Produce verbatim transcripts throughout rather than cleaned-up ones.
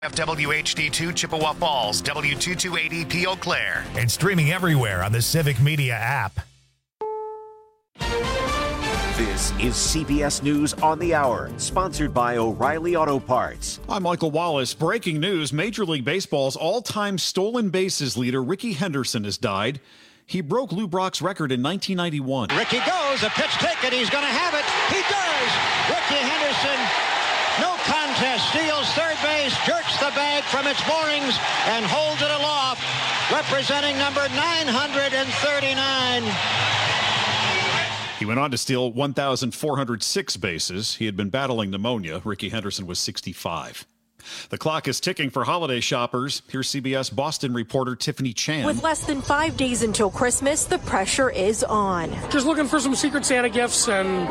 W H D two Chippewa Falls, W two two eight E P Eau Claire. And streaming everywhere on the Civic Media app. This is C B S News on the Hour, sponsored by O'Reilly Auto Parts. I'm Michael Wallace. Breaking news, Major League Baseball's all-time stolen bases leader, Rickey Henderson, has died. He broke Lou Brock's record in nineteen ninety-one. Rickey goes, a pitch taken, he's going to have it. He does! Rickey Henderson, no contest, steals third base, jerks the bag from its moorings, and holds it aloft, representing number nine hundred thirty-nine. He went on to steal one thousand four hundred six bases. He had been battling pneumonia. Rickey Henderson was sixty-five. The clock is ticking for holiday shoppers. Here's C B S Boston reporter Tiffany Chan. With less than five days until Christmas, the pressure is on. Just looking for some Secret Santa gifts, and,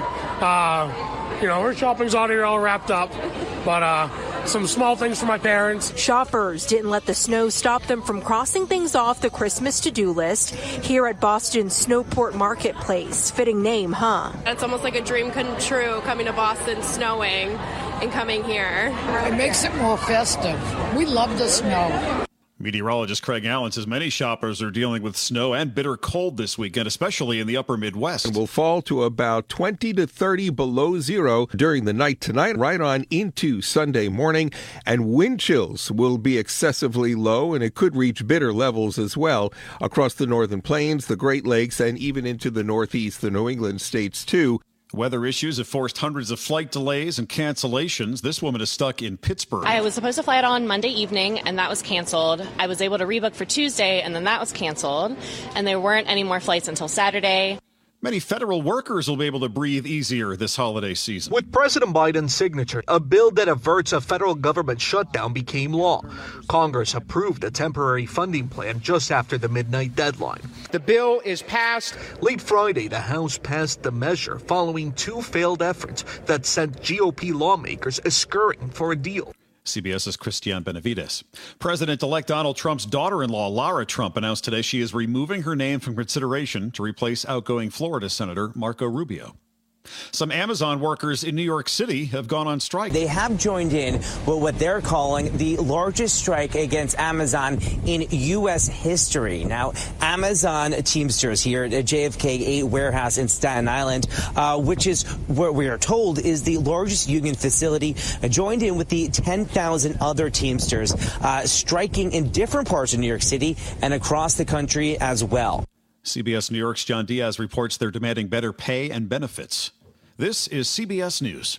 uh, you know, our shopping's already all wrapped up. But uh, some small things for my parents. Shoppers didn't let the snow stop them from crossing things off the Christmas to-do list here at Boston's Snowport Marketplace. Fitting name, huh? It's almost like a dream come true, coming to Boston, snowing, and coming here. It makes it more festive. We love the snow. Meteorologist Craig Allen says many shoppers are dealing with snow and bitter cold this weekend, especially in the upper Midwest. It will fall to about twenty to thirty below zero during the night tonight, right on into Sunday morning. And wind chills will be excessively low, and it could reach bitter levels as well across the northern plains, the Great Lakes, and even into the Northeast, the New England states, too. Weather issues have forced hundreds of flight delays and cancellations. This woman is stuck in Pittsburgh. I was supposed to fly out on Monday evening, and that was canceled. I was able to rebook for Tuesday, and then that was canceled. And there weren't any more flights until Saturday. Many federal workers will be able to breathe easier this holiday season. With President Biden's signature, a bill that averts a federal government shutdown became law. Congress approved a temporary funding plan just after the midnight deadline. The bill is passed. Late Friday, the House passed the measure following two failed efforts that sent G O P lawmakers scurrying for a deal. CBS's Christiane Benavides. President-elect Donald Trump's daughter-in-law, Lara Trump, announced today she is removing her name from consideration to replace outgoing Florida Senator Marco Rubio. Some Amazon workers in New York City have gone on strike. They have joined in with what they're calling the largest strike against Amazon in U S history. Now, Amazon Teamsters here at J F K eight warehouse in Staten Island, uh, which is where we are told is the largest union facility, uh, joined in with the ten thousand other Teamsters uh, striking in different parts of New York City and across the country as well. C B S New York's John Diaz reports they're demanding better pay and benefits. This is C B S News.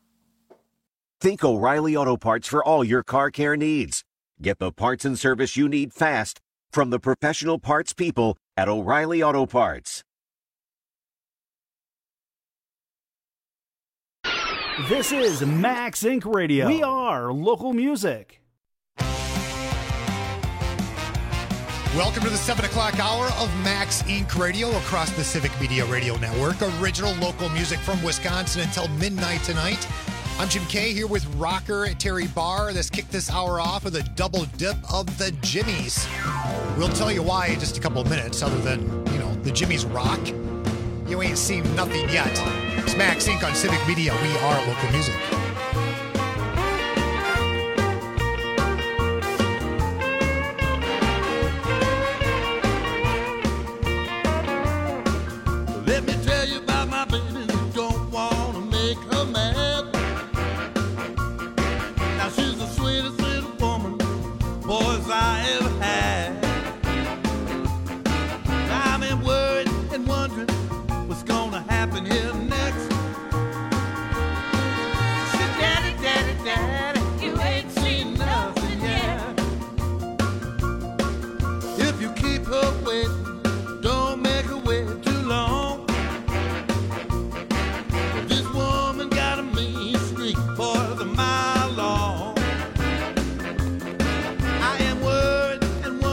Think O'Reilly Auto Parts for all your car care needs. Get the parts and service you need fast from the professional parts people at O'Reilly Auto Parts. This is Max Incorporated. Radio. We are local music. Welcome to the seven o'clock hour of Max Incorporated. Radio across the Civic Media Radio Network. Original local music from Wisconsin until midnight tonight. I'm Jim Kay here with rocker Terry Barr. Let's kick this hour off with a double dip of the Jimmies. We'll tell you why in just a couple of minutes, other than, you know, the Jimmies rock. You ain't seen nothing yet. It's Max Incorporated on Civic Media. We are local music. Let me tell you about my baby who don't want to make her mad. Now she's the sweetest little woman boys I ever had. Now I've been worried and wondering what's gonna happen here next. She said, Daddy, Daddy, Daddy, you ain't seen nothing yet. If you keep her waiting, don't make her wait too long. This woman got a mean streak for the mile long. I am worried and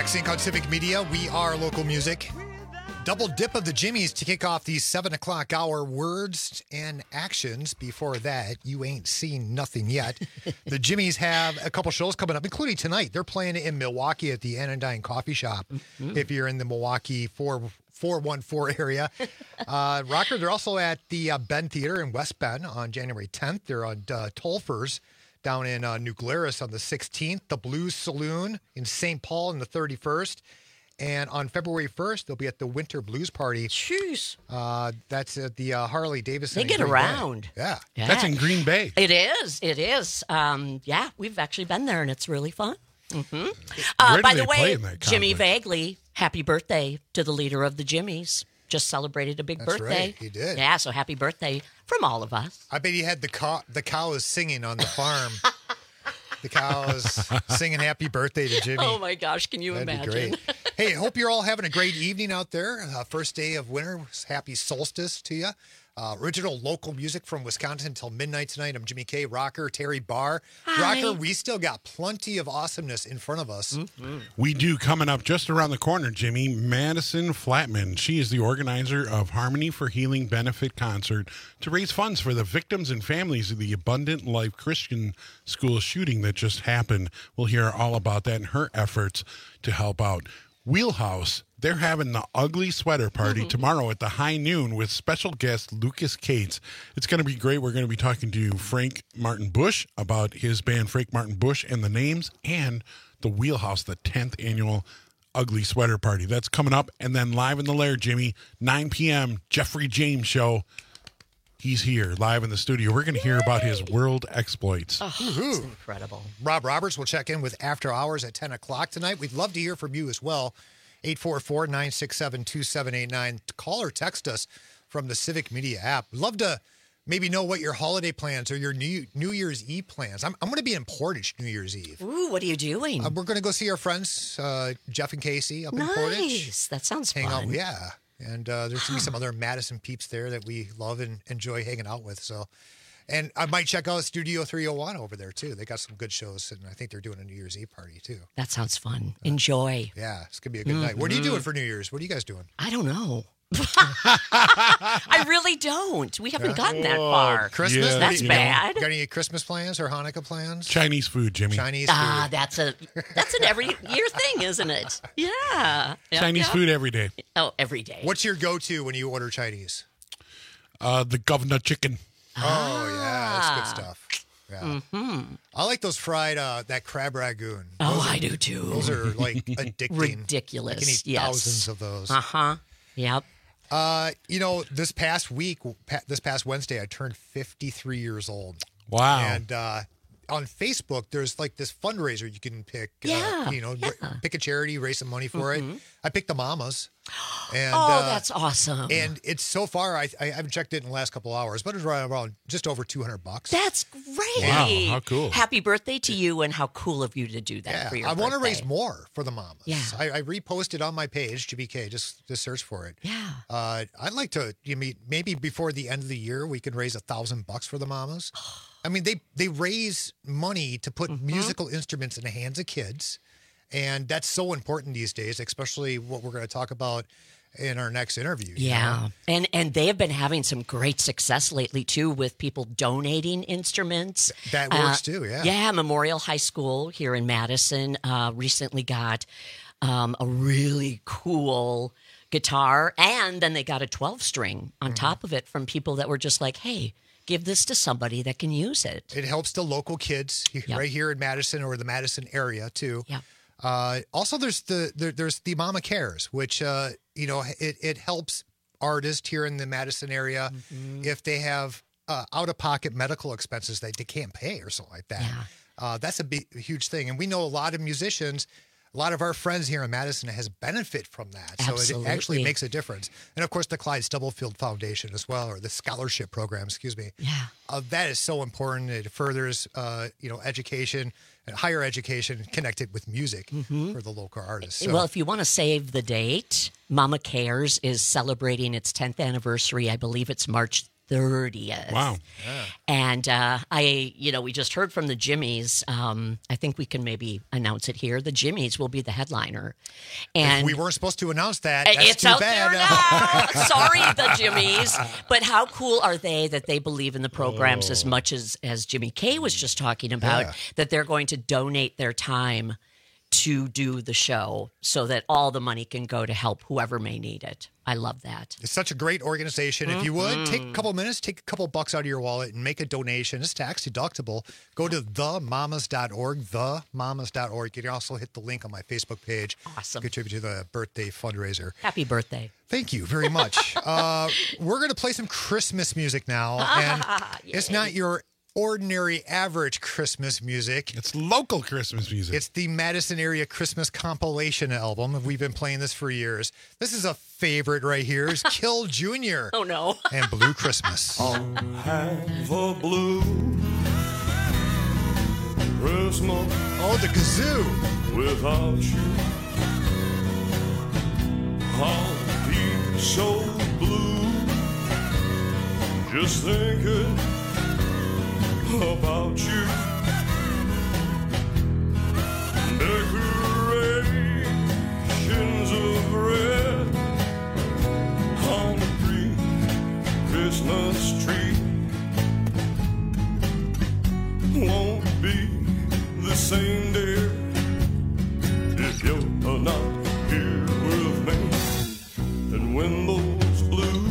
Max Inc on Civic Media. We are local music. Double dip of the Jimmies to kick off the seven o'clock hour words and actions. Before that, you ain't seen nothing yet. The Jimmies have a couple shows coming up, including tonight. They're playing in Milwaukee at the Anodyne Coffee Shop. Mm-hmm. If you're in the Milwaukee four one four area. Uh, Rocker, they're also at the uh, Bend Theater in West Bend on January tenth. They're on uh, Tolfers down in uh, New Glarus on the sixteenth. The Blues Saloon in Saint Paul on the thirty-first. And on February first, they'll be at the Winter Blues Party. Jeez. Uh, that's at the uh, Harley Davidson. They get around. Yeah. yeah. That's in Green Bay. It is. It is. Um, yeah, we've actually been there, and it's really fun. Mm-hmm. Uh, Where do by they the way, play in that Jimmy complex? Vagley, happy birthday to the leader of the Jimmies. Just celebrated a big That's birthday. Right, he did. Yeah, so happy birthday from all of us. I bet he had the cow, the cows singing on the farm. The cows singing happy birthday to Jimmy. Oh, my gosh. Can you That'd imagine? Be great. Hey, hope you're all having a great evening out there. Uh, first day of winter. Happy solstice to you. Uh, original local music from Wisconsin until midnight tonight. I'm Jimmy K. Rocker, Terry Barr. Hi. Rocker, we still got plenty of awesomeness in front of us. Mm-hmm. We do. Coming up just around the corner, Jimmy, Madison Flatman. She is the organizer of Harmony for Healing Benefit Concert to raise funds for the victims and families of the Abundant Life Christian School shooting that just happened. We'll hear all about that and her efforts to help out. Wheelhouse, they're having the Ugly Sweater Party mm-hmm. tomorrow at the high noon with special guest Lucas Cates. It's going to be great. We're going to be talking to Frank Martin Bush about his band Frank Martin Bush and the names, and the Wheelhouse, the tenth annual Ugly Sweater Party. That's coming up. And then live in the Lair, Jimmy, nine p.m., Jeffrey James Show. He's here live in the studio. We're going to hear about his world exploits. Oh, it's incredible. Rob Roberts will check in with After Hours at ten o'clock tonight. We'd love to hear from you as well. eight four four, nine six seven, two seven eight nine. Call or text us from the Civic Media app. We'd love to maybe know what your holiday plans or your New New Year's Eve plans. I'm, I'm going to be in Portage New Year's Eve. Ooh, what are you doing? Uh, we're going to go see our friends, uh, Jeff and Casey, up in Portage. Nice. That sounds Hang fun. out, yeah. And uh, there's going to be some other Madison peeps there that we love and enjoy hanging out with. So, and I might check out Studio three oh one over there, too. They got some good shows, and I think they're doing a New Year's Eve party, too. That sounds fun. Enjoy. Yeah, it's going to be a good mm-hmm. night. What are you doing for New Year's? What are you guys doing? I don't know. I really don't. We haven't yeah. gotten that far. Christmas? Yeah, that's bad. Know, got any Christmas plans or Hanukkah plans? Chinese food, Jimmy. Chinese food. Ah, that's a that's an every year thing, isn't it? Yeah. Chinese yep. food every day. Oh, every day. What's your go-to when you order Chinese? Uh, the governor chicken. Oh, yeah. That's good stuff. Yeah. Mm-hmm. I like those fried, uh, that crab ragoon. Oh, those I are, do too. Those are like addicting. Ridiculous. I can eat yes. thousands of those. Uh-huh. Yep. Uh, you know, this past week, this past Wednesday, I turned fifty-three years old. Wow. And uh, on Facebook, there's like this fundraiser you can pick. Yeah. Uh, you know, yeah. r- pick a charity, raise some money for mm-hmm. it. I picked the Mamas. And, oh, uh, that's awesome. And it's so far, I, I haven't checked it in the last couple hours, but it's right around just over two hundred bucks. That's great. Wow, how cool. Happy birthday to you, and how cool of you to do that yeah, for your I want to birthday. raise more for the Mamas. Yeah. I, I reposted on my page, G B K, just, just search for it. Yeah. Uh, I'd like to, you mean, maybe before the end of the year, we can raise a thousand bucks for the Mamas. I mean, they, they raise money to put mm-hmm. musical instruments in the hands of kids. And that's so important these days, especially what we're going to talk about in our next interview. Yeah. know? And and they have been having some great success lately, too, with people donating instruments. That works, uh, too, yeah. Yeah. Memorial High School here in Madison uh, recently got um, a really cool guitar. And then they got a twelve-string on mm-hmm. top of it from people that were just like, hey, give this to somebody that can use it. It helps the local kids yep. right here in Madison or the Madison area, too. Yeah. Uh, also, there's the there, there's the Mama Cares, which uh, you know it, it helps artists here in the Madison area mm-hmm. if they have uh, out of pocket medical expenses that they can't pay or something like that. Yeah. Uh, that's a big, huge thing, and we know a lot of musicians. A lot of our friends here in Madison has benefit from that, Absolutely. So it actually makes a difference. And of course, the Clyde Stubblefield Foundation as well, or the scholarship program, excuse me. Yeah, uh, that is so important. It furthers, uh, you know, education. Higher education connected with music mm-hmm. for the local artists. So. Well, if you want to save the date, Mama Cares is celebrating its tenth anniversary. I believe it's March thirtieth. Wow. Yeah. And uh, I, you know, we just heard from the Jimmies. Um, I think we can maybe announce it here. The Jimmies will be the headliner. And If we weren't supposed to announce that. That's it's too out bad. there now. Sorry, the Jimmies. But how cool are they that they believe in the programs Oh. as much as, as Jimmy K was just talking about, Yeah. that they're going to donate their time to do the show so that all the money can go to help whoever may need it. I love that. It's such a great organization. If you would, take a Mhm. couple minutes, take a couple bucks out of your wallet and make a donation. It's tax deductible. Go to the mamas dot org, the mamas dot org. You can also hit the link on my Facebook page. Awesome. Contribute to the birthday fundraiser. Happy birthday. Thank you very much. uh, we're going to play some Christmas music now. And it's not your ordinary average Christmas music. It's local Christmas music. It's the Madison area Christmas compilation album. We've been playing this for years. This is a favorite right here. It's Kill Junior Oh, no. and Blue Christmas. I'll have a blue Christmas. Oh, the kazoo. Without you, I'll be so blue. Just thinking about you. Decorations of red on the green Christmas tree. Won't be the same, dear, if you're not here with me. And when those blue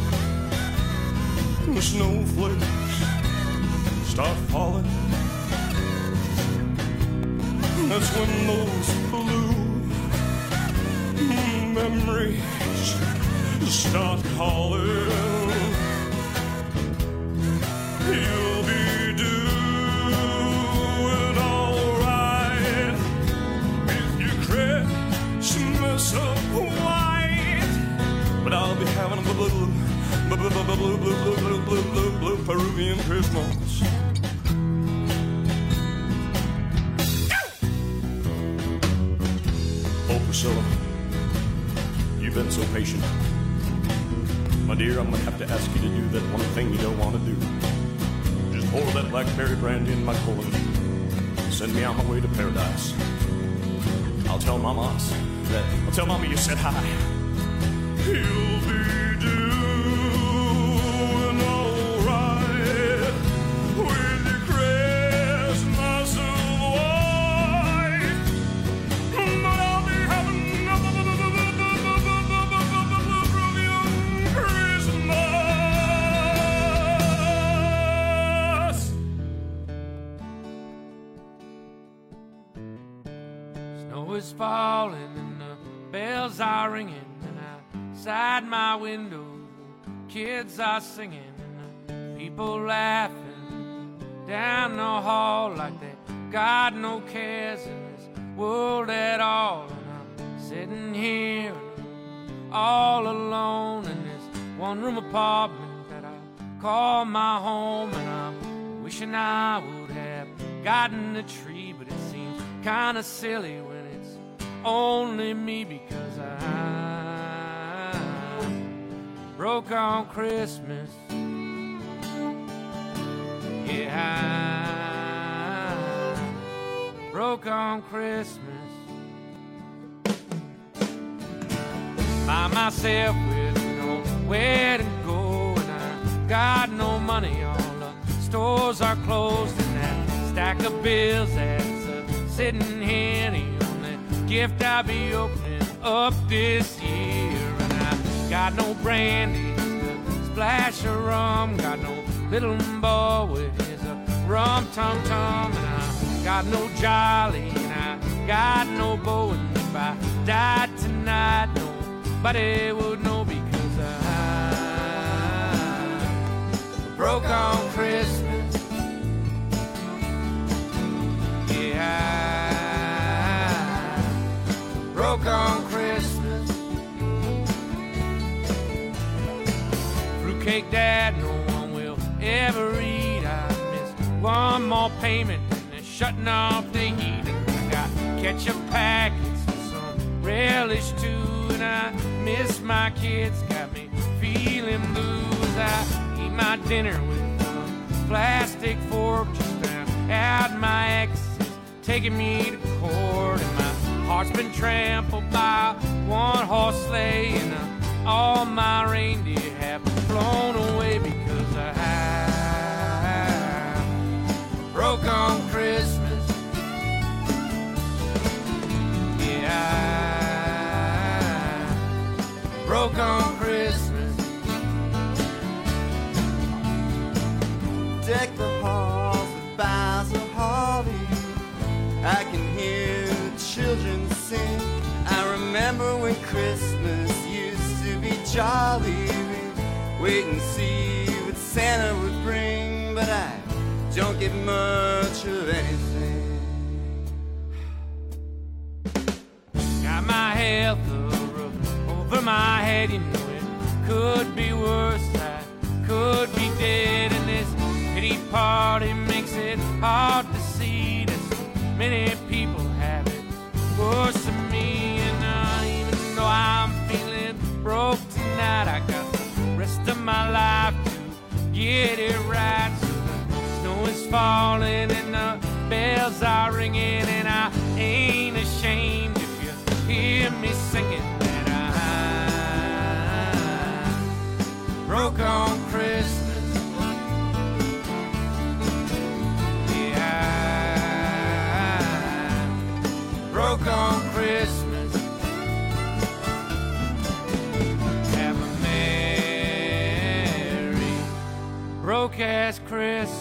snowflakes start falling, that's when those blue memories start calling. You'll be doing all right with your Christmas of white, but I'll be having a blue, blue, blue, blue, blue, blue, blue, blue, blue, blue Peruvian Christmas. Oh, Priscilla, you've been so patient. My dear, I'm going to have to ask you to do that one thing you don't want to do. Just pour that blackberry brandy in my colon. Send me on my way to paradise. I'll tell Mama's that, I'll tell Mama you said hi. You'll be doing all right with your Christmas of white. But I'll be having a Christmas. Snow is falling and the bells are ringing, and outside my window the kids are singing, and the people laughing down the hall like they got no cares in this world at all. And I'm sitting here all alone in this one room apartment that I call my home, and I'm wishing I would have gotten a tree, but it seems kinda silly when it's only me, because I broke on Christmas. Yeah, I broke on Christmas. By myself with nowhere to go, and I got no money, all the stores are closed, and that stack of bills that's uh, sitting here, the only gift I'll be opening up this year. And I got no brandy, just a splash of rum, got no little boy with his uh, rum tum tum, and I got no jolly, and I got no bow, and if I died tonight, nobody would know, because I broke on Christmas. Yeah, I broke on Christmas. Fruitcake that no one will ever eat. I missed one more payment and they're shutting off the heat. And I got ketchup packets and some relish too. And I miss my kids, got me feeling blues. I eat my dinner with a plastic fork. Just found out my ex is taking me to court, and my heart's been trampled by one horse sleigh, and uh, all my reindeer have flown away because I broke on Christmas. Yeah, I broke on Christmas. Deck the halls with boughs of holly. I can hear the children sing. I remember when Christmas used to be jolly. We'd wait and see what Santa would bring, but I don't get much of anything. Got my health over my head, you know it could be worse. I could be dead, and this pity party makes it hard to see that so many people have it worse than me. And uh, even though I'm feeling broke tonight, I got the rest of my life to get it right. So the snow is falling and the bells are ringing, and I ain't ashamed if you hear me singing that I broke on Christmas. Broke on Christmas. Have a merry broke ass Christmas.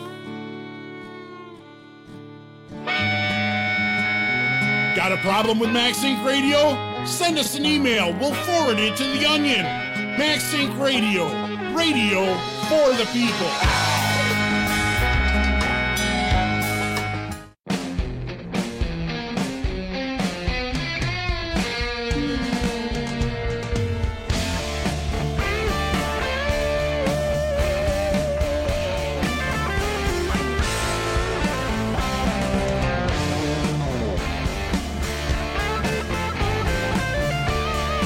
Got a problem with MaxSync Radio? Send us an email. We'll forward it to the Onion. MaxSync Radio. Radio for the people.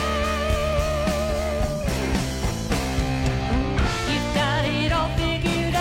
You've got it all figured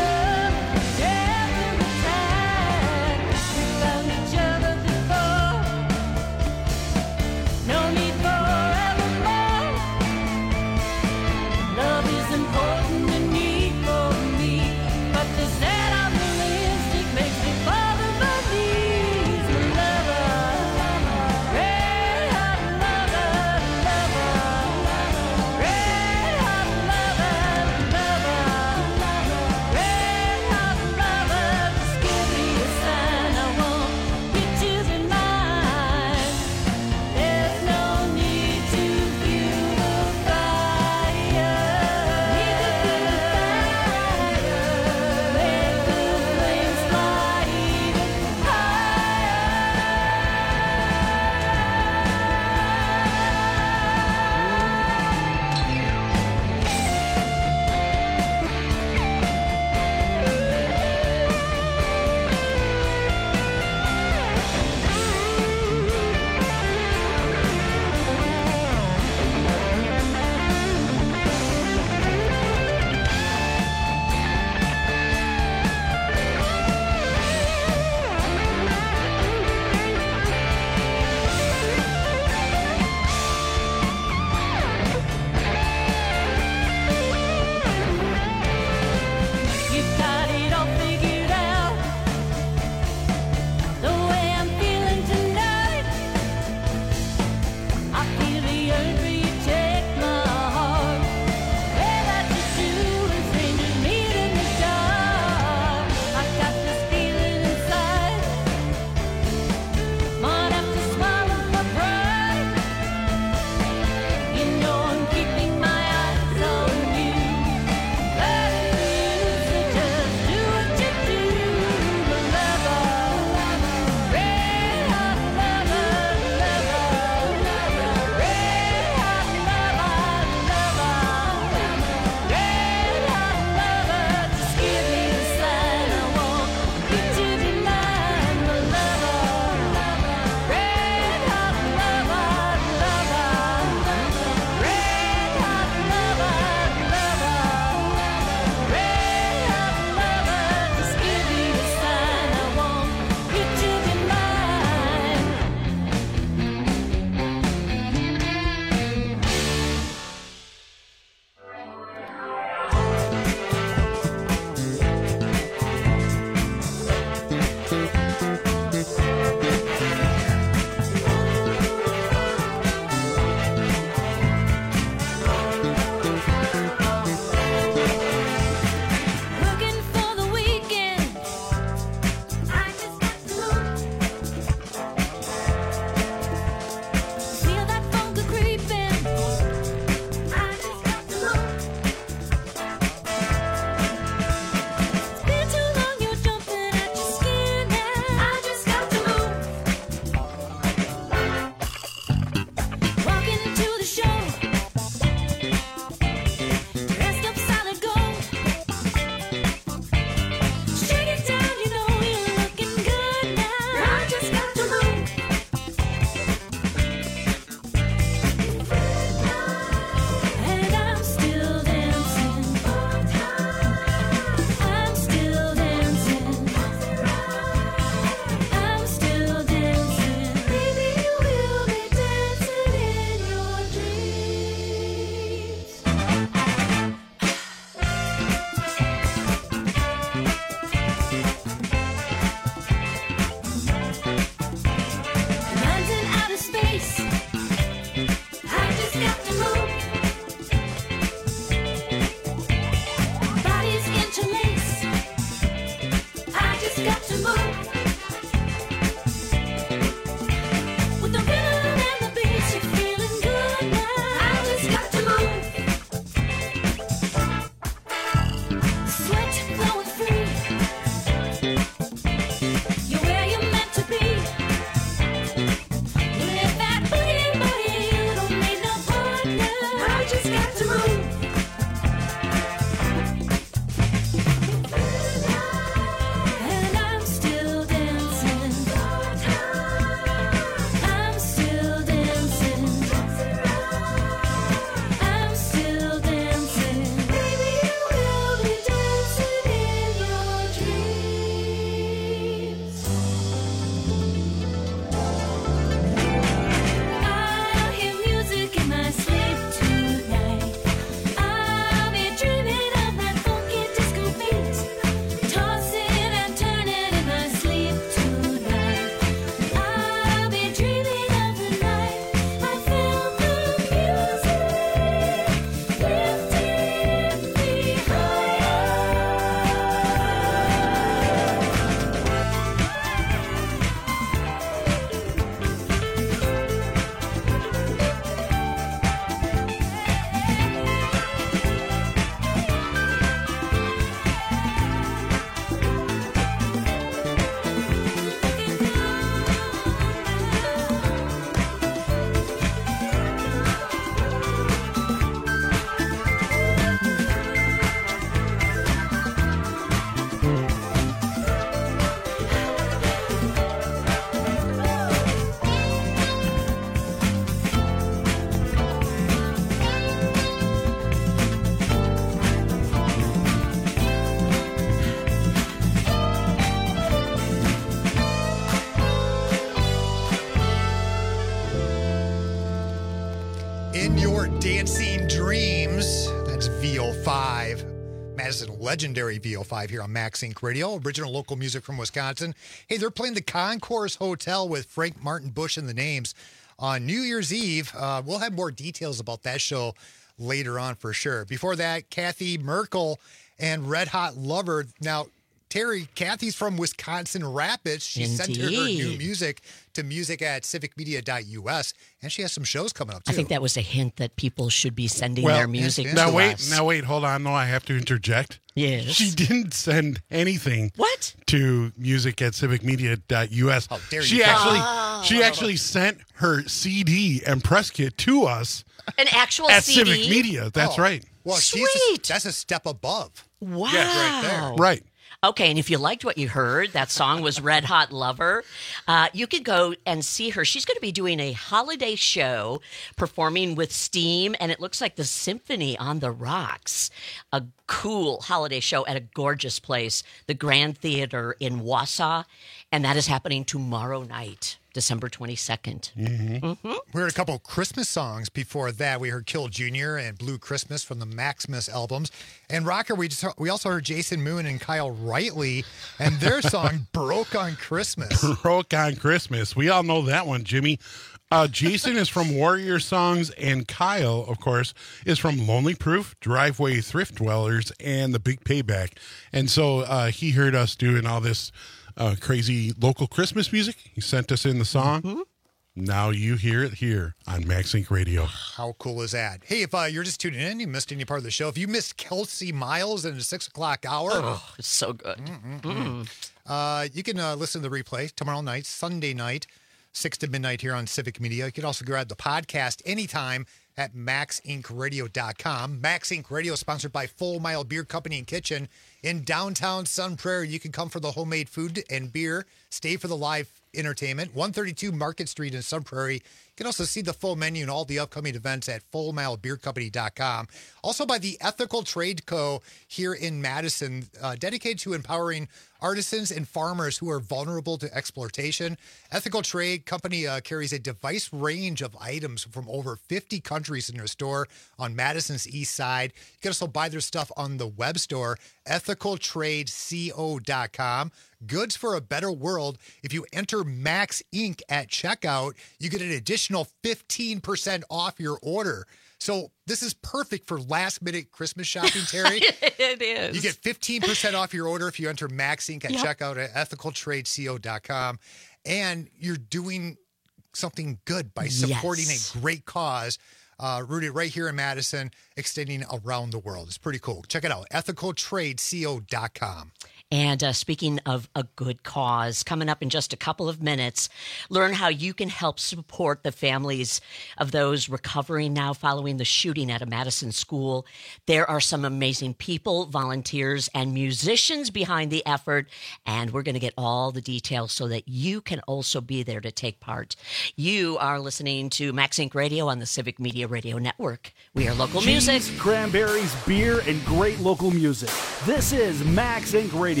Madison legendary V O five here on Max Inc Radio, original local music from Wisconsin. Hey, they're playing the Concourse Hotel with Frank Martin Bush and the Names on New Year's Eve. Uh, we'll have more details about that show later on for sure. Before that, Kathy Merkel and Red Hot Lover. Now, Terry, Kathy's from Wisconsin Rapids. She Indeed. sent her, her new music to music at civic media dot U S, and she has some shows coming up, too. I think that was a hint that people should be sending well, their music now to wait, us. Now, wait, hold on. No, I have to interject. Yes. She didn't send anything what? to music at civic media dot U S. How dare she you. actually Oh. she actually sent her C D and press kit to us An actual at C D? Civic Media. That's Oh. right. Well, Sweet. she's a, that's a step above. Wow. Yes, right there. Right. Okay, and if you liked what you heard, that song was Red Hot Lover, uh, you could go and see her. She's going to be doing a holiday show performing with Steam, and it looks like the Symphony on the Rocks. A cool holiday show at a gorgeous place, the Grand Theater in Wausau, and that is happening tomorrow night, December twenty-second. Mm-hmm. Mm-hmm. We heard a couple of Christmas songs before that. We heard Kill Junior and Blue Christmas from the Maximus albums. And Rocker, we just we also heard Jason Moon and Kyle Rightly and their song Broke on Christmas. Broke on Christmas. We all know that one, Jimmy. Uh, Jason is from Warrior Songs, and Kyle, of course, is from Lonely Proof, Driveway Thrift Dwellers, and The Big Payback. And so uh, he heard us doing all this uh, crazy local Christmas music. He sent us in the song. Mm-hmm. Now you hear it here on Max Inc Radio. How cool is that? Hey, if uh, you're just tuning in, you missed any part of the show. If you missed Kelsey Miles in the six o'clock hour. Oh, it's so good. Mm. Uh, you can uh, listen to the replay tomorrow night, Sunday night, six to midnight here on Civic Media. You can also grab the podcast anytime at max inc radio dot com. Max Inc Radio is sponsored by Full Mile Beer Company and Kitchen in downtown Sun Prairie. You can come for the homemade food and beer, stay for the live entertainment. one thirty-two Market Street in Sun Prairie. You can also see the full menu and all the upcoming events at full mile beer company dot com. Also by the Ethical Trade Co. here in Madison, uh, dedicated to empowering artisans and farmers who are vulnerable to exploitation. Ethical Trade Company uh, carries a diverse range of items from over fifty countries in their store on Madison's east side. You can also buy their stuff on the web store, ethical trade co dot com. Goods for a better world. If you enter Max Inc at checkout, you get an additional fifteen percent off your order. So this is perfect for last minute Christmas shopping, Terry. It is. You get fifteen percent off your order if you enter Max Inc at Yep. checkout at ethical trade co dot com. And you're doing something good by supporting Yes. a great cause uh, rooted right here in Madison, extending around the world. It's pretty cool. Check it out, ethical trade co dot com. And uh, speaking of a good cause, coming up in just a couple of minutes, learn how you can help support the families of those recovering now following the shooting at a Madison school. There are some amazing people, volunteers, and musicians behind the effort, and we're going to get all the details so that you can also be there to take part. You are listening to Max Inc Radio on the Civic Media Radio Network. We are local Cheese, music. cranberries, beer, and great local music. This is Max Inc Radio.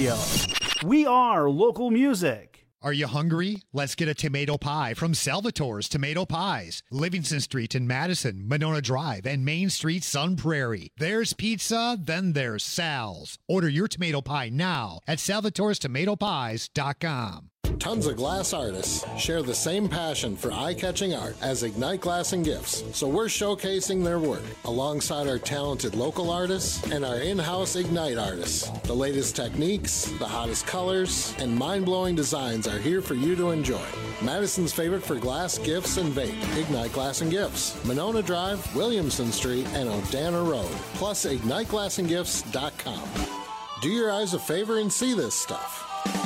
We are local music. Are you hungry? Let's get a tomato pie from Salvatore's Tomato Pies. Livingston Street in Madison, Monona Drive, and Main Street, Sun Prairie. There's pizza, then there's Sal's. Order your tomato pie now at salvatores tomato pies dot com. Tons of glass artists share the same passion for eye-catching art as Ignite Glass and Gifts, so we're showcasing their work alongside our talented local artists and our in-house Ignite artists. The latest techniques, the hottest colors, and mind-blowing designs are here for you to enjoy. Madison's favorite for glass, gifts, and vape, Ignite Glass and Gifts, Monona Drive, Williamson Street, and O'Dana Road, plus ignite glass and gifts dot com. Do your eyes a favor and see this stuff.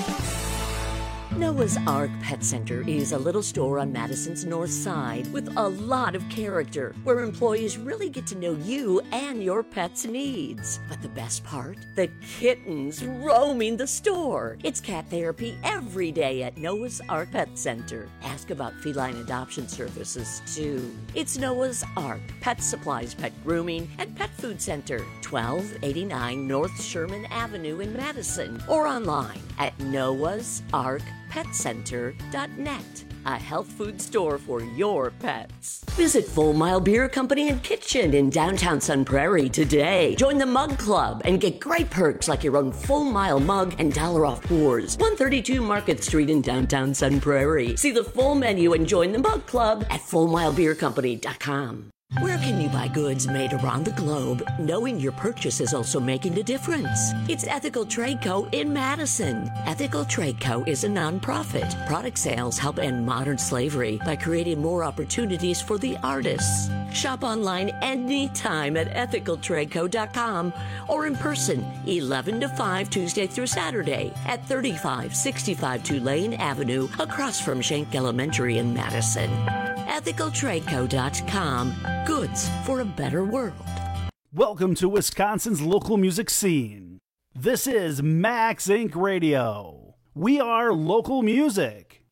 Noah's Ark Pet Center is a little store on Madison's north side with a lot of character, where employees really get to know you and your pet's needs. But the best part? The kittens roaming the store. It's cat therapy every day at Noah's Ark Pet Center. Ask about feline adoption services, too. It's Noah's Ark Pet Supplies, Pet Grooming, and Pet Food Center, twelve eighty-nine North Sherman Avenue in Madison, or online at noahs ark pet center dot net, a health food store for your pets. Visit Full Mile Beer Company and Kitchen in downtown Sun Prairie today. Join the Mug Club and get great perks like your own Full Mile mug and dollar off pours. one thirty-two Market Street in downtown Sun Prairie. See the full menu and join the Mug Club at full mile beer company dot com. Where can you buy goods made around the globe, knowing your purchase is also making a difference? It's Ethical Trade Co. in Madison. Ethical Trade Co. is a nonprofit. Product sales help end modern slavery by creating more opportunities for the artists. Shop online anytime at ethical trade co dot com or in person eleven to five Tuesday through Saturday at thirty-five sixty-five Tulane Avenue across from Schenck Elementary in Madison. ethical trade co dot com. Goods for a better world. Welcome to Wisconsin's local music scene. This is Max Inc Radio. We are local music.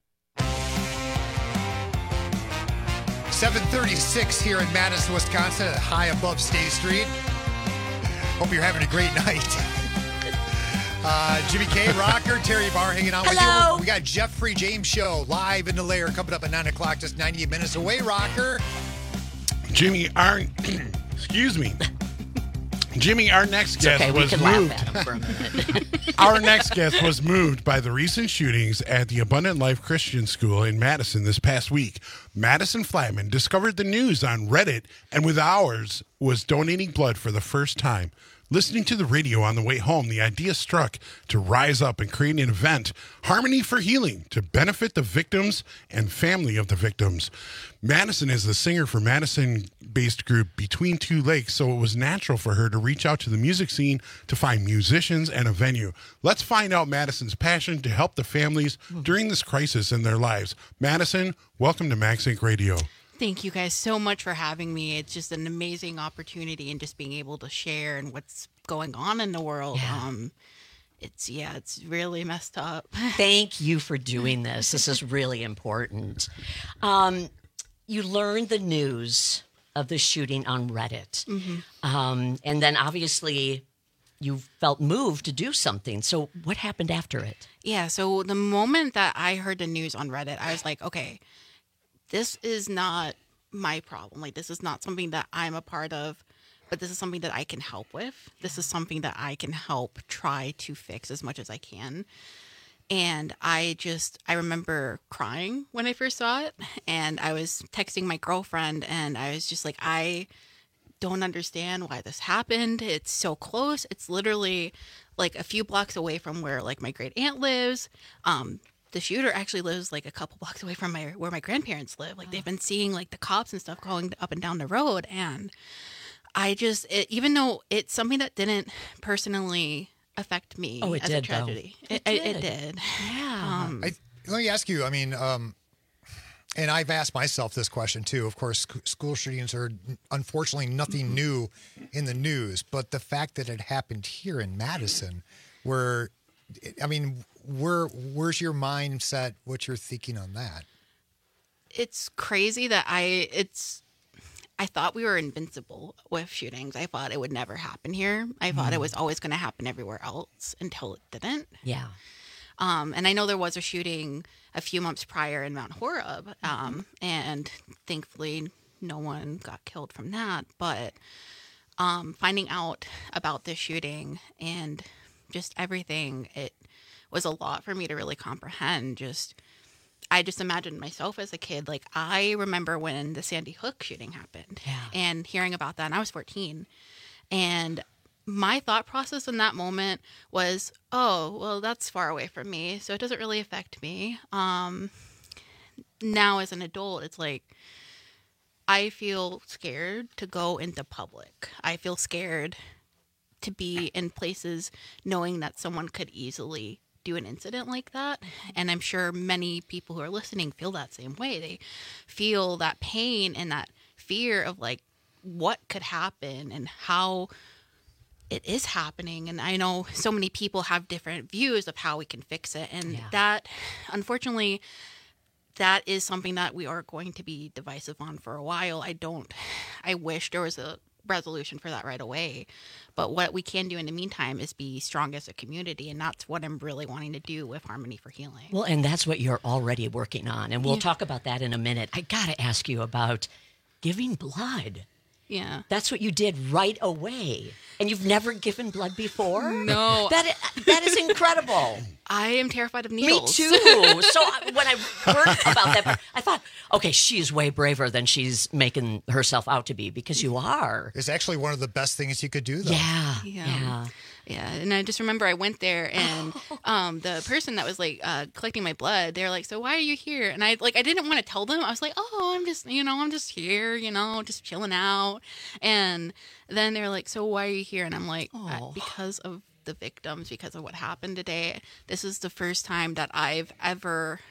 seven thirty-six here in Madison, Wisconsin, at high above State Street. Hope you're having a great night. Uh, Jimmy K, Rocker, Terry Barr hanging out Hello. with you. We got Jeffrey James Show live in the Lair coming up at nine o'clock, just ninety-eight minutes away, Rocker. Jimmy, our excuse me, Jimmy, our next It's guest okay, we was can moved. laugh at him for a minute. Our next guest was moved by the recent shootings at the Abundant Life Christian School in Madison this past week. Madison Flatman discovered the news on Reddit and with hours was donating blood for the first time. Listening to the radio on the way home, the idea struck to rise up and create an event, Harmony for Healing, to benefit the victims and family of the victims. Madison is the singer for Madison-based group Between Two Lakes, so it was natural for her to reach out to the music scene to find musicians and a venue. Let's find out Madison's passion to help the families during this crisis in their lives. Madison, welcome to Max Inc Radio. Thank you guys so much for having me. It's just an amazing opportunity and just being able to share and what's going on in the world. Yeah. Um, it's, yeah, it's really messed up. Thank you for doing this. This is really important. Um, you learned the news of the shooting on Reddit. Mm-hmm. Um, and then obviously you felt moved to do something. So what happened after it? Yeah, so the moment that I heard the news on Reddit, I was like, okay, this is not my problem. Like, this is not something that I'm a part of, but this is something that I can help with. This is something that I can help try to fix as much as I can. And I just, I remember crying when I first saw it. And I was texting my girlfriend and I was just like, I don't understand why this happened. It's so close. It's literally like a few blocks away from where like my great aunt lives. Um, The shooter actually lives like a couple blocks away from my where my grandparents live. Like they've been seeing like the cops and stuff going up and down the road. And I just, it, even though it's something that didn't personally affect me oh, it as did, a tragedy, it, it, it, it did. Yeah. Um, I, let me ask you, I mean, um, and I've asked myself this question too. Of course, sc- school shootings are unfortunately nothing new in the news, but the fact that it happened here in Madison, where, I mean, where where's your mindset? What you're thinking on that? It's crazy that I it's I thought we were invincible with shootings. I thought it would never happen here. I thought Mm. it was always going to happen everywhere else until it didn't. Yeah. Um, and I know there was a shooting a few months prior in Mount Horeb, um, and thankfully no one got killed from that. But um, finding out about this shooting and just everything, it was a lot for me to really comprehend. Just, I just imagined myself as a kid. Like, I remember when the Sandy Hook shooting happened yeah. and hearing about that, and I was fourteen. And my thought process in that moment was, oh, well, that's far away from me, so it doesn't really affect me. Um, now as an adult, it's like, I feel scared to go into public. I feel scared to be in places knowing that someone could easily do an incident like that. And I'm sure many people who are listening feel that same way. They feel that pain and that fear of like what could happen and how it is happening. And I know so many people have different views of how we can fix it. And yeah. that, unfortunately, that is something that we are going to be divisive on for a while. I don't, I wish there was a resolution for that right away. But what we can do in the meantime is be strong as a community, and that's what I'm really wanting to do with Harmony for Healing. Well, and that's what you're already working on, and we'll Yeah. talk about that in a minute. I got to ask you about giving blood. Yeah. That's what you did right away. And you've never given blood before? No. That is, that is incredible. I am terrified of needles. Me too. So I- when I heard about that, I thought, okay, she's way braver than she's making herself out to be, because you are. It's actually one of the best things you could do, though. Yeah. Yeah. Yeah. Yeah, and I just remember I went there, and um, the person that was like uh, collecting my blood, they're like, "So why are you here?" And I like I didn't want to tell them. I was like, "Oh, I'm just you know I'm just here, you know, just chilling out." And then they're like, "So why are you here?" And I'm like, Oh. "Because of the victims, because of what happened today. This is the first time that I've ever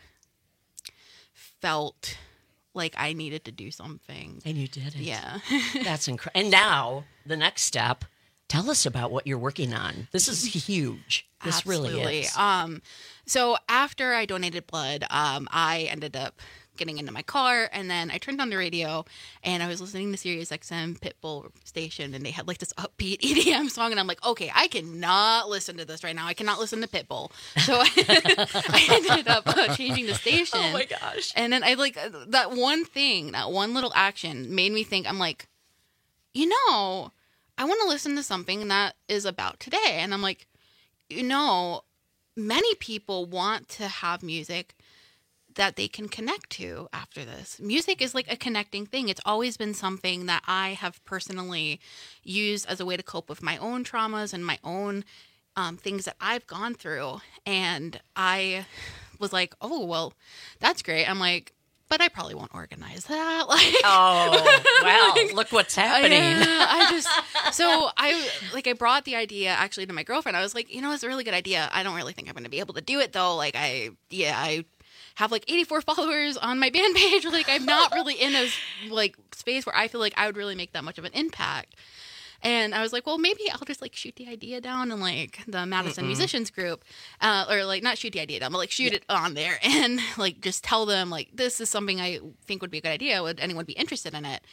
felt like I needed to do something." And you did it. Yeah. That's incredible. And now, the next step, tell us about what you're working on. This is huge. This really Absolutely. is. Um, so after I donated blood, um, I ended up getting into my car, and then I turned on the radio, and I was listening to Sirius X M Pitbull station, and they had like this upbeat E D M song, and I'm like, okay, I cannot listen to this right now. I cannot listen to Pitbull. So I, I ended up uh, changing the station. Oh my gosh. And then I like that one thing, that one little action made me think, I'm like, you know, I want to listen to something that is about today. And I'm like, you know, many people want to have music that they can connect to after this. Music is like a connecting thing. It's always been something that I have personally used as a way to cope with my own traumas and my own um, things that I've gone through. And I was like, oh, well, that's great. I'm like, but I probably won't organize that. Like, oh, well, like, look what's happening. Yeah, I just, so I, like, I brought the idea actually to my girlfriend. I was like, you know, it's a really good idea. I don't really think I'm going to be able to do it though. Like, I, yeah, I have like eighty-four followers on my band page. Like, I'm not really in a, like, space where I feel like I would really make that much of an impact. And I was like, well, maybe I'll just like shoot the idea down in like the Madison Mm-mm. Musicians group, uh, or like not shoot the idea down, but like shoot yeah. it on there and like just tell them like, this is something I think would be a good idea. Would anyone be interested in it?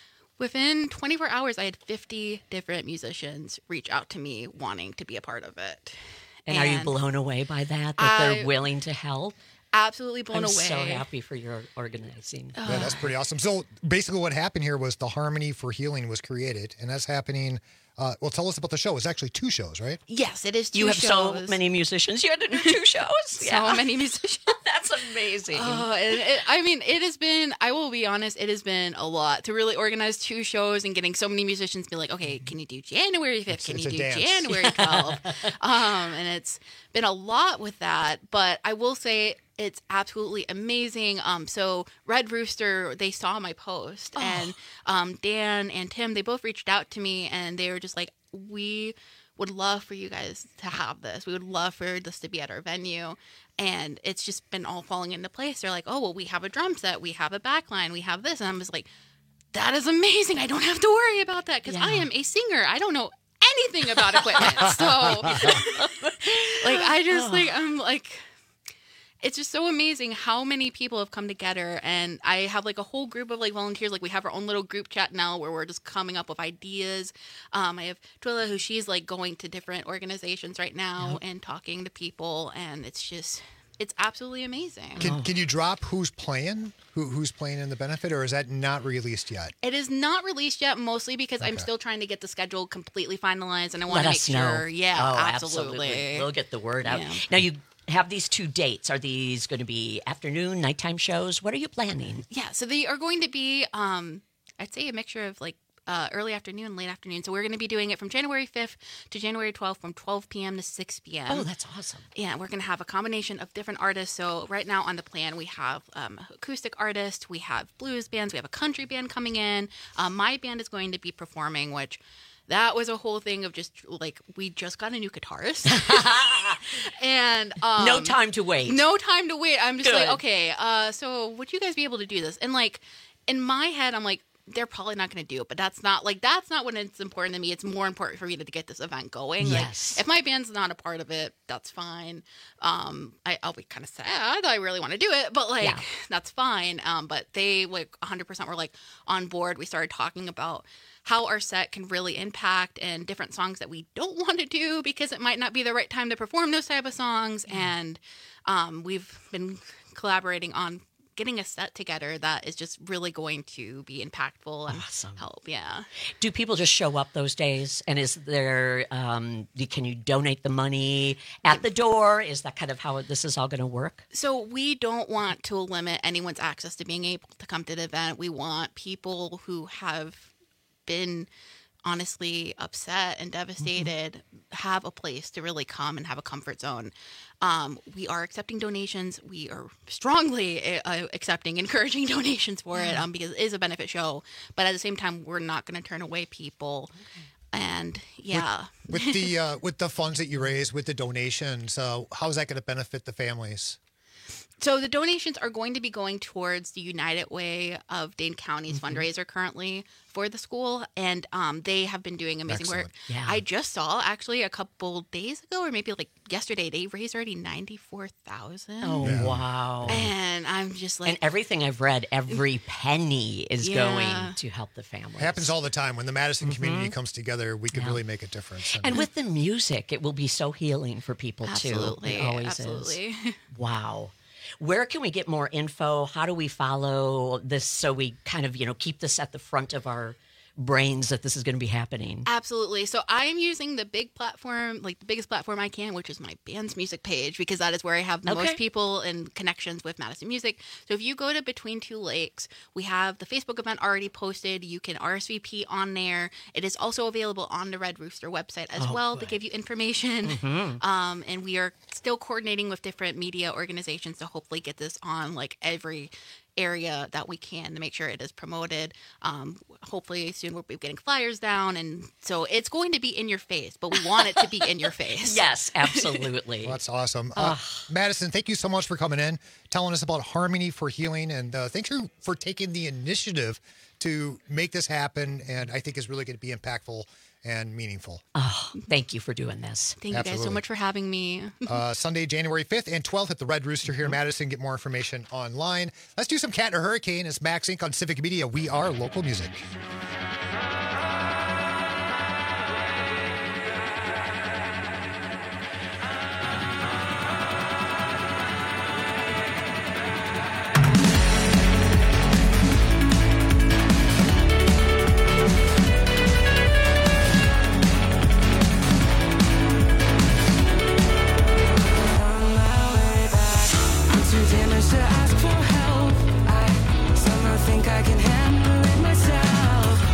Within twenty-four hours, I had fifty different musicians reach out to me wanting to be a part of it. And, and are you blown away by that, that I, they're willing to help? Absolutely blown I'm away. so happy for your organizing. Uh, Yeah, that's pretty awesome. So basically what happened here was the Harmony for Healing was created, and that's happening. Uh, well, tell us about the show. It's actually two shows, right? Yes, it is two You have shows. so many musicians. You had to do two shows? So many musicians. That's amazing. Oh, it, it, I mean, it has been, I will be honest, it has been a lot to really organize two shows and getting so many musicians to be like, okay, can you do January fifth? Can It's- you it's a do dance. January twelfth? um, and it's been a lot with that, but I will say it's absolutely amazing. Um, so Red Rooster, they saw my post, Oh. and um, Dan and Tim, they both reached out to me, and they were just like, we would love for you guys to have this. We would love for this to be at our venue. And it's just been all falling into place. They're like, oh, well, we have a drum set. We have a backline. We have this. And I'm just like, that is amazing. I don't have to worry about that because Yeah. I am a singer. I don't know anything about equipment. So, like, I just, like, I'm like... It's just so amazing how many people have come together, and I have like a whole group of like volunteers. Like we have our own little group chat now where we're just coming up with ideas. Um, I have Twila, who she's like going to different organizations right now Yep. and talking to people, and it's just it's absolutely amazing. Can, can you drop who's playing? Who, who's playing in the benefit, or is that not released yet? It is not released yet, mostly because I'm Okay. still trying to get the schedule completely finalized, and I want Let to make us know. sure. Yeah, oh, absolutely. We'll get the word out. Yeah. Now, you have these two dates. Are these going to be afternoon, nighttime shows? What are you planning? Yeah, so they are going to be, um, I'd say, a mixture of like uh, early afternoon, late afternoon. So we're going to be doing it from January fifth to January twelfth, from twelve p.m. to six p.m. Oh, that's awesome. Yeah, we're going to have a combination of different artists. So right now on the plan, we have um, acoustic artists, we have blues bands, we have a country band coming in. Um, my band is going to be performing, which that was a whole thing of just like, we just got a new guitarist. and um, No time to wait. No time to wait. I'm just Good. like, okay, uh, so would you guys be able to do this? And like, in my head, I'm like, they're probably not going to do it, but that's not like, that's not when it's important to me. It's more important for me to get this event going. Yes. Like, if my band's not a part of it, that's fine. Um, I, I'll be kind of sad. I really want to do it, but like, Yeah. that's fine. Um, but they like one hundred percent were like on board. We started talking about how our set can really impact and different songs that we don't want to do because it might not be the right time to perform those type of songs. Mm-hmm. And um, we've been collaborating on getting a set together that is just really going to be impactful and awesome. help. Yeah. Do people just show up those days? And is there, um, can you donate the money at the door? Is that kind of how this is all going to work? So we don't want to limit anyone's access to being able to come to the event. We want people who have been honestly upset and devastated mm-hmm. have a place to really come and have a comfort zone. Um, we are accepting donations. We are strongly uh, accepting, encouraging donations for it um, because it is a benefit show. But at the same time, we're not going to turn away people. And yeah, with, with the uh, with the funds that you raise, with the donations, uh, how is that going to benefit the families? So the donations are going to be going towards the United Way of Dane County's mm-hmm. fundraiser currently for the school, and um, they have been doing amazing Excellent. work. Yeah. I just saw actually a couple days ago, or maybe like yesterday, they raised already ninety-four thousand. Oh yeah. wow! And I'm just like, and everything I've read, every penny is yeah. going to help the families. It happens all the time when the Madison mm-hmm. community comes together. We can yeah. really make a difference. And, and with the music, it will be so healing for people absolutely, too. It always absolutely. is. Wow. Where can we get more info? How do we follow this so we kind of, you know, keep this at the front of our brains that this is going to be happening? Absolutely. So I am using the big platform, like the biggest platform I can, which is my band's music page, because that is where I have the okay. most people and connections with Madison Music. So if you go to Between Two Lakes, we have the Facebook event already posted. You can R S V P on there. It is also available on the Red Rooster website as oh, well good. to give you information. Mm-hmm. Um, and we are still coordinating with different media organizations to hopefully get this on like every area that we can to make sure it is promoted. Um, hopefully soon we'll be getting flyers down, and so it's going to be in your face, but we want it to be in your face. Yes, absolutely. Well, that's awesome. Uh, Madison, thank you so much for coming in, telling us about Harmony for Healing, and uh, thank you for taking the initiative to make this happen, and I think is really going to be impactful and meaningful. Oh, thank you for doing this. Thank you Absolutely. guys so much for having me. uh, Sunday, January fifth and twelfth at the Red Rooster here in Madison. Get more information online. Let's do some Cat and a Hurricane. It's Max Incorporated on Civic Media. We are local music. To ask for help, I somehow think I can handle it myself.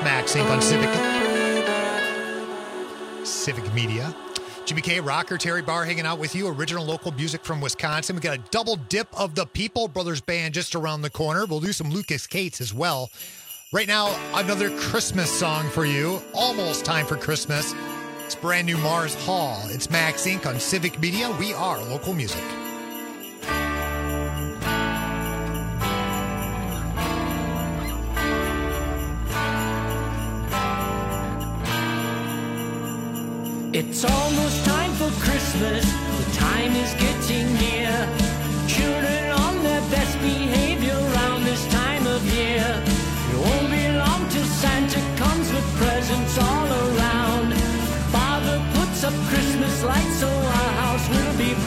Max Inc on Civic Civic Media. Jimmy K, Rocker, Terry Barr hanging out with you. Original local music from Wisconsin. We got a double dip of the People Brothers Band just around the corner. We'll do some Lucas Cates as well. Right now, another Christmas song for you. Almost time for Christmas. It's brand new Mars Hall. It's Max Inc on Civic Media. We are local music. It's almost time for Christmas, the time is getting near. Children on their best behavior around this time of year. It won't be long till Santa comes with presents all around. Father puts up Christmas lights so our house will be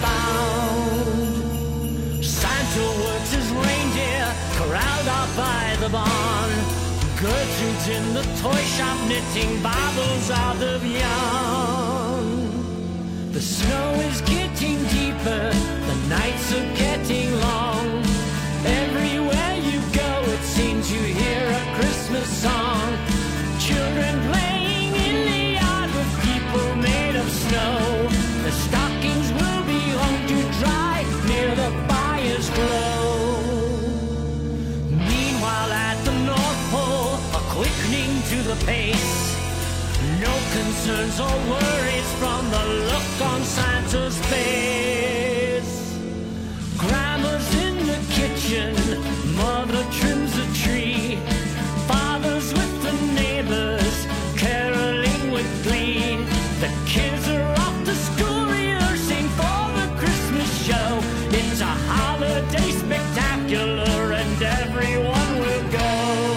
found. Santa works his reindeer, corralled out by the barn. Gertrude's in the toy shop knitting Bibles out of yarn. The snow is getting deeper, the nights are getting long. Everywhere you go it seems you hear a Christmas song. Children playing in the yard with people made of snow. The stockings will be hung to dry near the fire's glow. Meanwhile at the North Pole, a quickening to the pace. No concerns or worries from the look on Santa's face. Grandma's in the kitchen, mother trims a tree. Father's with the neighbors, caroling with glee. The kids are off to school rehearsing for the Christmas show. It's a holiday spectacular and everyone will go.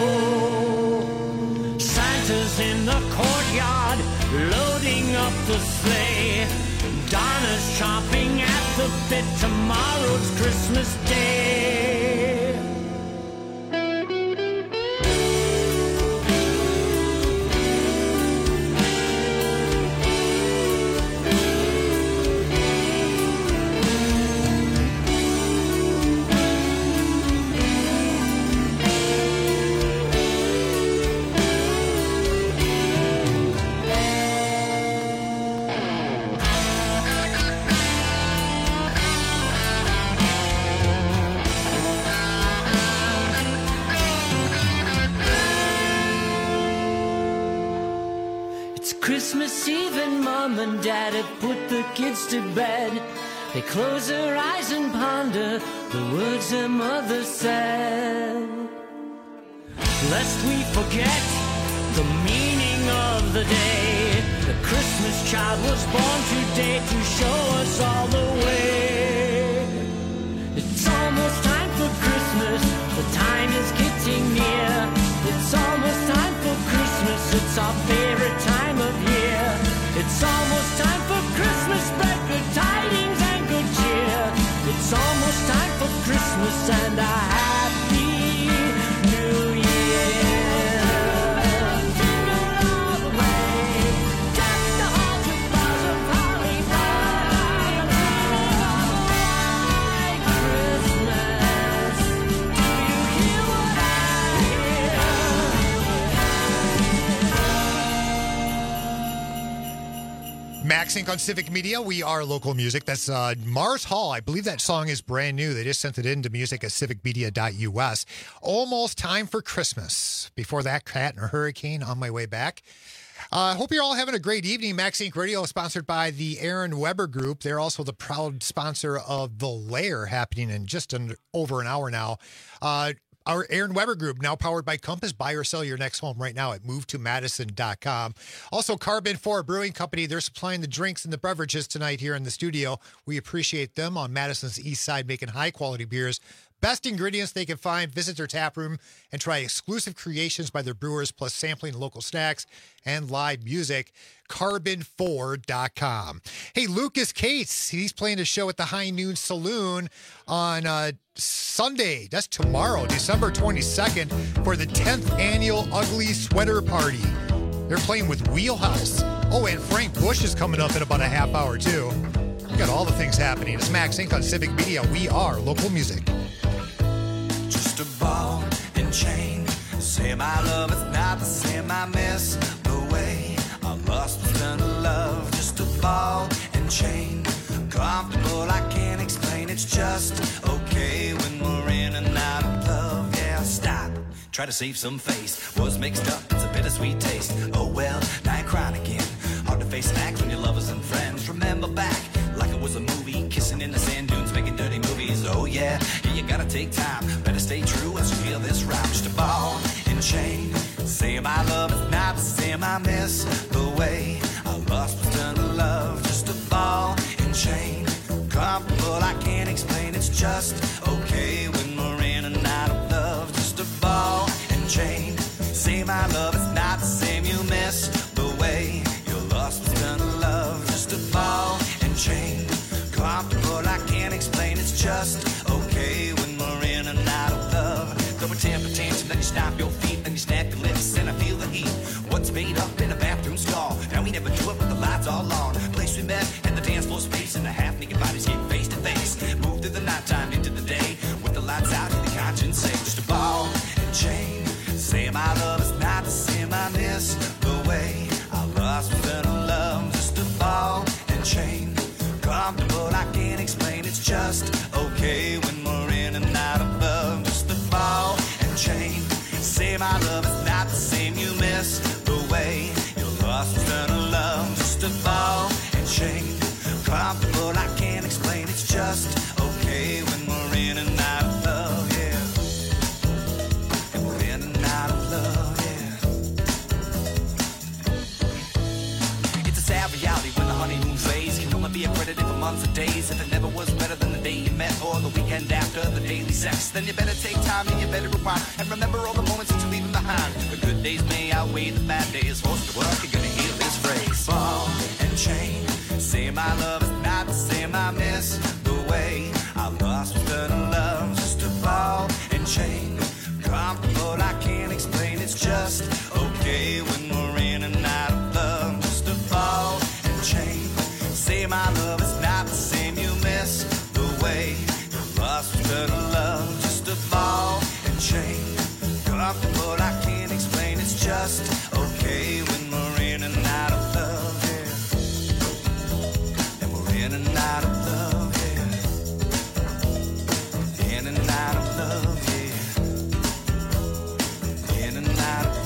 Santa's in the courtyard, loading up the sleigh. Donna's chomping at the bit, tomorrow's Christmas Day. Christmas Eve and Mom and Dad have put the kids to bed. They close their eyes and ponder the words their mother said. Lest we forget the meaning of the day, the Christmas child was born today to show us all the way. It's almost time for Christmas, the time is getting near. It's almost time for Christmas, it's our favorite time of year. It's almost time for Christmas, spread good tidings and good cheer. It's almost time for Christmas and a happy new year. Max Inc on Civic Media. We are local music. That's uh, Mars Hall. I believe that song is brand new. They just sent it in to music at civic media dot U S. Almost time for Christmas. Before that, Cat and a Hurricane on my way back. I uh, hope you're all having a great evening. Max Inc Radio is sponsored by the Aaron Weber Group. They're also the proud sponsor of The Lair, happening in just under, over an hour now. Uh, Our Aaron Weber Group, now powered by Compass. Buy or sell your next home right now at move to madison dot com. Also, Carbon four Brewing Company. They're supplying the drinks and the beverages tonight here in the studio. We appreciate them on Madison's East Side, making high-quality beers. Best ingredients they can find. Visit their tap room and try exclusive creations by their brewers, plus sampling local snacks and live music. carbon four dot com. Hey, Lucas Cates, he's playing a show at the High Noon Saloon on uh, Sunday. That's tomorrow, December twenty-second, for the tenth annual Ugly Sweater Party. They're playing with Wheelhouse. Oh, and Frank Bush is coming up in about a half hour, too. We got all the things happening. It's Max Inc on Civic Media. We are local music. Just a ball and chain. Say my love is not the same. I try to save some face. Was mixed up, it's a bittersweet taste. Oh well, now you're crying again. Hard to face facts when your lovers and friends. Remember back, like it was a movie. Kissing in the sand dunes, making dirty movies. Oh yeah, yeah, you gotta take time. Better stay true as you feel this rhyme. Just a ball and chain. Say my love is not the same. I miss the way I lost was turned to love. Just a ball and chain. Comfortable, I can't explain. It's just okay when we're in and out of love. Just a ball and chain. Say my love is not the same. You miss the way you lost was turned to love. Just a ball and chain. Comfortable, I can't explain. It's just okay when we're in and out of love. Throw a temper tantrum, then you stomp your feet, then you snap your lips, and I feel the heat. What's made up in a bathroom stall? Now we never do it with the lights all on. Place we met and the dance floor space, and the half naked bodies get face to face. Move through the nighttime into the day with the lights out and the conscience say just a ball and chain. Say my love is not the same. I miss the way I lost without a love. Just a ball and chain. Comfortable, I can't explain. It's just okay when we're in and out of love. Just a ball and chain. Say my love is not the same. You miss the way you lost without a love. Just a ball and chain. Comfortable, I can't explain. It's just okay when we're in and out of love, yeah. And we're in and out of love, yeah. It's a sad reality when the honeymoon phase can only be accredited for months or days. If it never was better than the day you met or the weekend after the daily sex, then you better take time and you better rewind and remember all the moments that you're leaving behind. The good days may outweigh the bad days. Forced to work, you're gonna hear this phrase. Ball and chain. Say my love is not the same. I miss the way I lost without a love. Just a ball and chain. Comfortable, I can't explain. It's just okay when we're in and out of love. Just a ball and chain. Say my love is not the same. You miss the way you lost without a love. Just a ball and chain. Comfortable, I can't explain. It's just okay when we're in and out of love. In and out of love, yeah. In and out of love, yeah. In and out of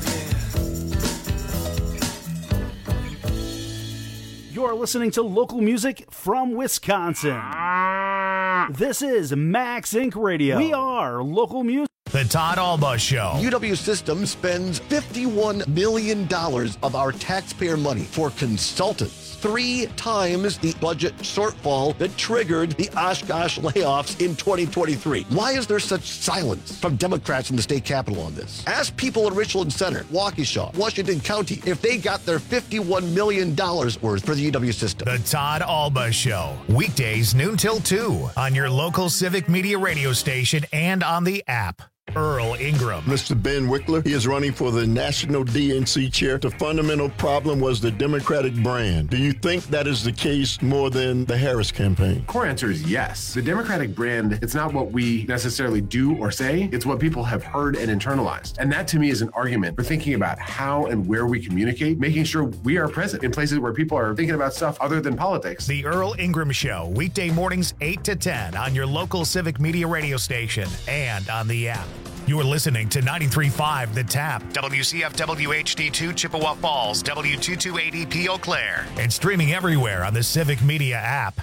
love, yeah. You're listening to local music from Wisconsin. This is Max Incorporated. Radio. We are local music. The Todd Alba Show. U W Systems spends fifty-one million dollars of our taxpayer money for consultants. Three times the budget shortfall that triggered the Oshkosh layoffs in twenty twenty-three. Why is there such silence from Democrats in the state capitol on this? Ask people in Richland Center, Waukesha, Washington County if they got their fifty-one million dollars worth for the U W system. The Todd Alba Show. Weekdays noon till two on your local civic media radio station and on the app. Earl Ingram. Mister Ben Wickler, he is running for the National D N C chair. The fundamental problem was the Democratic brand. Do you think that is the case more than the Harris campaign? Core answer is yes. The Democratic brand, it's not what we necessarily do or say, it's what people have heard and internalized. And that to me is an argument for thinking about how and where we communicate, making sure we are present in places where people are thinking about stuff other than politics. The Earl Ingram Show, weekday mornings eight to ten on your local civic media radio station and on the app. You're listening to ninety-three point five The Tap, W C F W H D two Chippewa Falls, W two two eight E P Eau Claire, and streaming everywhere on the Civic Media app.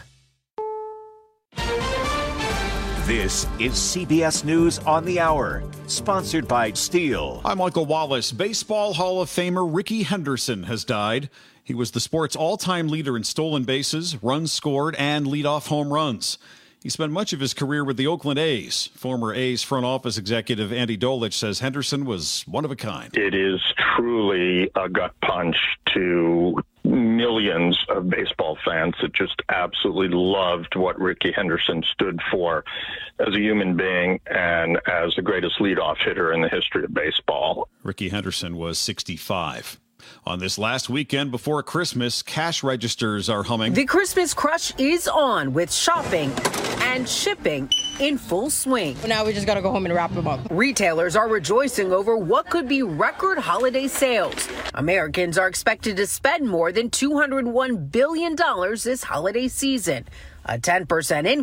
This is C B S News on the Hour, sponsored by Steel. I'm Michael Wallace. Baseball Hall of Famer Rickey Henderson has died. He was the sport's all-time leader in stolen bases, runs scored, and leadoff home runs. He spent much of his career with the Oakland A's. Former A's front office executive Andy Dolich says Henderson was one of a kind. It is truly a gut punch to millions of baseball fans that just absolutely loved what Rickey Henderson stood for as a human being and as the greatest leadoff hitter in the history of baseball. Rickey Henderson was sixty-five. On this last weekend before Christmas, cash registers are humming. The Christmas crush is on with shopping and shipping in full swing. Now we just got to go home and wrap them up. Retailers are rejoicing over what could be record holiday sales. Americans are expected to spend more than two hundred one billion dollars this holiday season, a ten percent increase